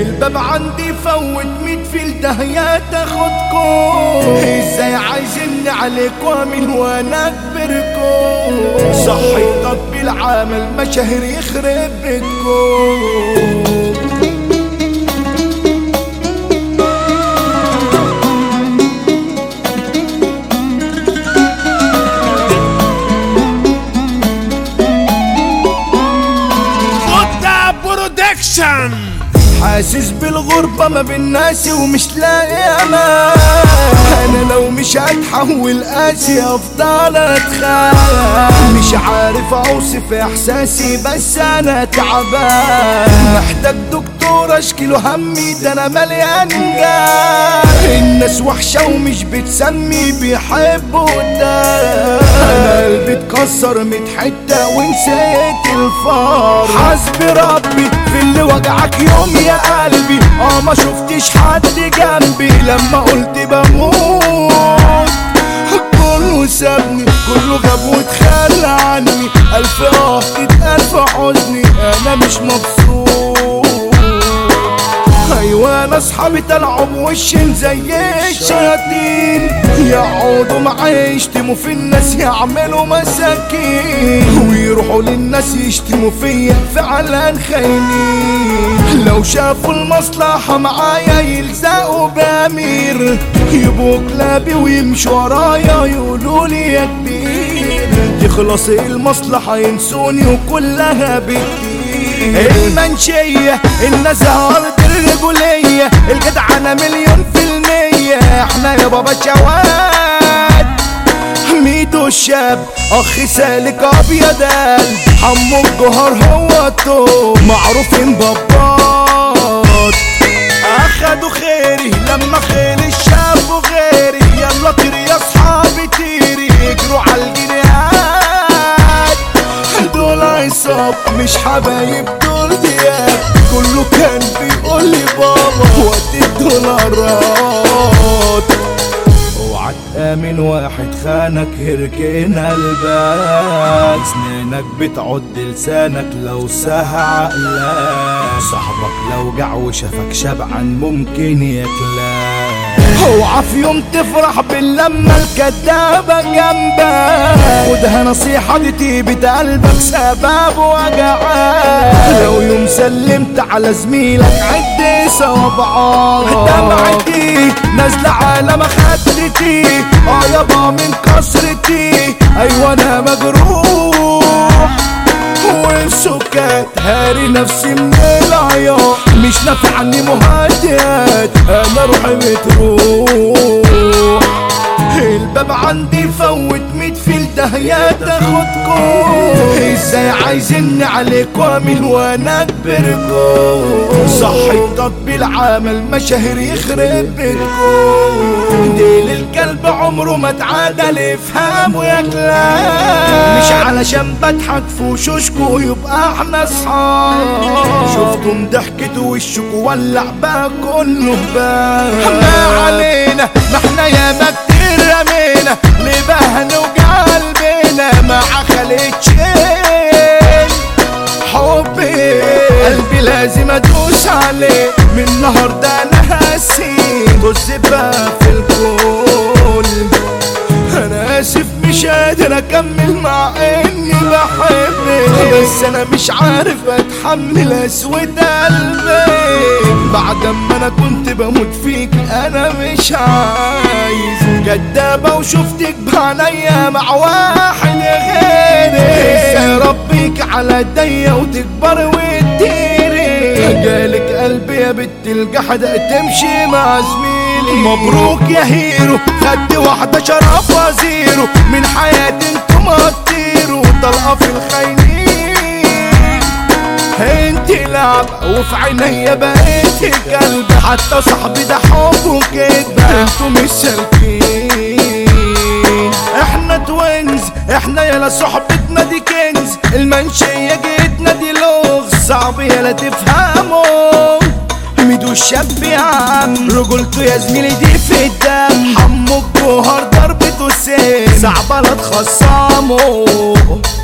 الباب عندي فوت 100 فيل دهيا تاخدكم. ازاي عايزيني عليك وامن وانا اكبركم؟ صحي تطبيل عمل مشاهير يخرب بيتكم. حاسس بالغربة ما بين ناسي ومش لاقي امان. انا لو مش هتحول قاسي افضل اتخان. مش عارف اوصف احساسي بس انا تعبان. محتاج دكتور اشكله همي ده انا مليان جاه. الناس وحشة ومش بتسمي بيحبوا ده. انا قلبي اتكسر 100 حتة ونسيت الفار. حسبي ربي في اللي وجعك يوم يا قلبي. ما شفتش حد جنبي لما قلت بموت. كله سابني كله غاب واتخلى عني. الف الف حزني انا مش مبسوط. ايوه انا اصحابي طلعوا بوشين زي الشياطين. يقعدوا معايا يشتموا في الناس يعملوا مساكين. ويروحوا للناس يشتموا فيا فعلا خاينين. لو شافوا المصلحة معايا يلزقوا بامير. يبقوا كلابي ويمشوا ورايا يقولوا لي يا كبير. تخلص المصلحة ينسوني وكلها بكتير. المنشية النزهة أرض الرجولية. الجدعنة 100%. احنا يا بابا شواد. ميدو الشاب اخي سالك ابيض قلب. حمو الجوهر هو التوب معروفين بابات. اخدوا خيري لما خيل الشاب وغيري. يلا طيري يا اصحابي طيري اجروا عالجنيات. دول عصاب مش حبايب دول دياب. كله كان بيقول لي بابا وقت الدولارات. اوعى تآمن واحد خانك هركن قلبك. سنانك بتعد لسانك لو سهى عقلك. صاحبك لو جع وشافك شبعان ممكن ياكلك. اوعى في يوم تفرح باللمة الكدابة جنبك. خدها نصيحة دي طيبة قلبك سبب وجعك. لو يوم سلمت على زميلك عد صوابعك. دمعتي نازلة على مخدتي. يابا من كسرتي ايوه انا مجروح. والسكات هاري نفسي من العياط. مش نافعني مهدئات انا روحي بتروح. الباب عندي فوت 100 فيل دهيا تاخدكم. ازاي عايزيني عليك وامن وانا اكبركم. صحي تطبيل عمل مشاهير يخرب بيتكم. ديل الكلب عمره ما اتعدل افهموا يا كلاب. مش علشان بضحك في وشوشكوا يبقى احنا اصحاب. شفتم ضحكتوا وشكوا ولع بقى كله بقى. ما علينا ما احنا ياما كتير رمينا. ليه بقى نوجع قلبنا مع خليتشين. حبي قلبي لازم ادوس عليه. من النهارده انا هسيب والزبا في الكل. انا اسف مش قادر اكمل مع اني بحبك. بس انا مش عارف اتحمل اسود قلبي. بعد ما انا كنت بموت فيك انا مش عايز. كدابة وشفتك بعينيا مع واحد غيري. ازاي ربيك على ايديا وتكبر وتطيري. جالك قلبي يا بنت الجحدة تمشي مع زميلي. مبروك يا هيرو خدت واحدة شرف وزيرو. من حياتي انتم هتطيروا طلقة في الخاينين. انت لعبة وفي عينيا بقيت كلب. حتى صاحبي ده حب وكدبة. انتوا مش سالكين. احنا توينز احنا يلا صحبتنا دي كنز. المنشية جيتنا دي لغز صعب يلا تفهموا. ميدو الشاب يا عم رجولته يا زميلي دي في الدم. حمو الجوهر ضربته سين صعبة لا تخصمه.